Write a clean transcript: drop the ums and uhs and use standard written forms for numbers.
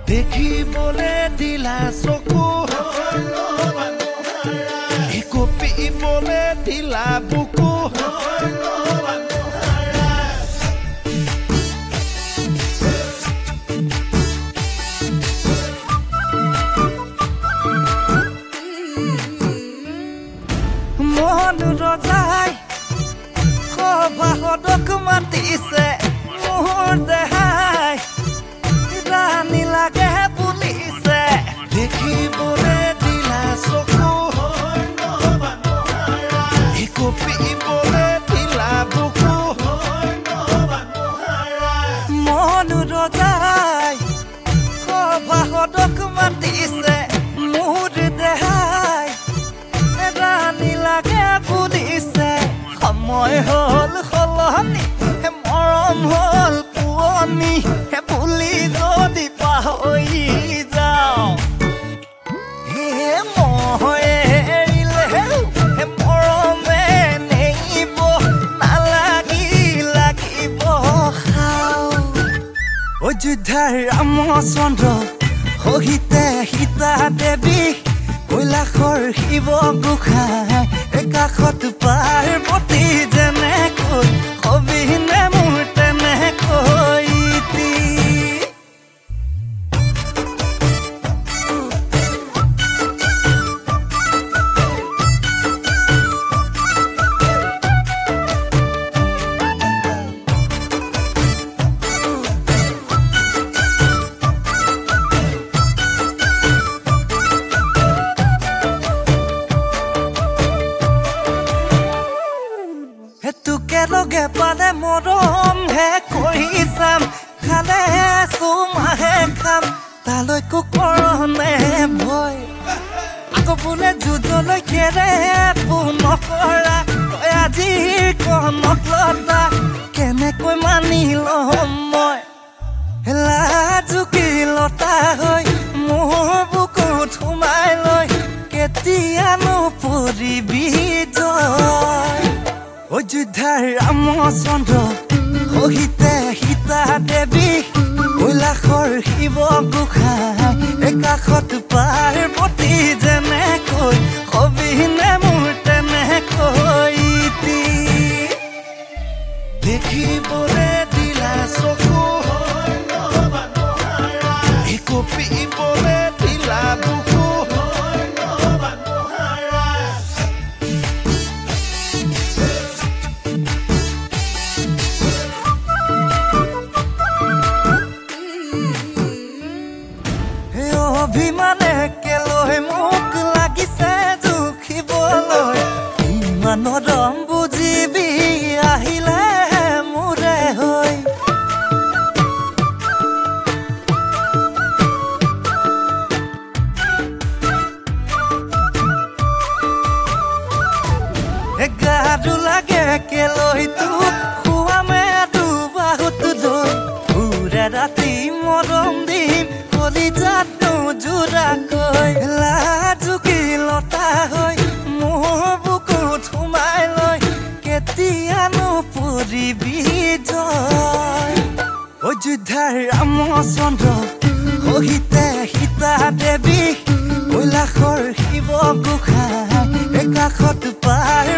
দেখিবলে দিলা চকু কপিবলে দিলা বুকু মন ৰজাই সভাসদক মাতিছে মোৰ দেহাই ৰাণী লাগে বুলিছে দেখিবলে দিলা চকু কপিবলে দিলা বুকু মন ৰজাই সভাসদক মাতিছে মোৰ দেহাই ৰাণী লাগে বুলিছে সময় হ'ল সলনি মৰম হ'ল পুৰণি বুলি যদি পাহৰি যাওঁ মই এৰিলে মৰমে নেৰিব লাগিব খাওঁ অযোধ্যাৰ ৰামচন্দ্ৰ সহিতে সীতা দেৱী কৈলাশৰ শিৱ গোসাঁই একাষত পাৰ্বতী যেনেকৈ অবিহনে মোৰ তেনেকৈ তোকে লগে পালে মৰম হে কৰি চাম খালে চুমাহে খাম তালৈকো কৰনে ভয় আকৌ বোলে যুঁজলৈ কেৰে নকৰা তই আজি কনক লতা কেনেকৈ মানি ল'ম মই লাজুকী লতা হৈ মোৰ বুকুত সোমাই লৈ কেতিয়ানো পৰিবি জয় অযোধ্যাৰ ৰামচন্দ্ৰ সহিতে সীতা দেৱী কৈলাশৰ শিৱ গোসাঁই একাষত পাৰ্বতী যেনেকৈ অবিহনে মোৰ তেনেকৈ দেখিবলে দিলা চকু কপিবলে দিলা বুকু অভিমানে কেলৈ মোক লাগিছে জুখিবলৈ ইমান ৰম বুজিবি আহিলে মোৰে হৈ গাৰু লাগে কেলৈ তোক খুৱামে দুবাহুত লৈ ঘূৰে ৰাতি মৰম দিম কলিজাত জোৰাকৈ লাজুকী লতা হৈ মোৰ বুকুত সোমাই লৈ কেতিয়ানো পৰিবি জয় অযোধ্যাৰ ৰামচন্দ্ৰ সহিতে সীতা দেৱী কৈলাশৰ শিৱ গোসাঁই একাষত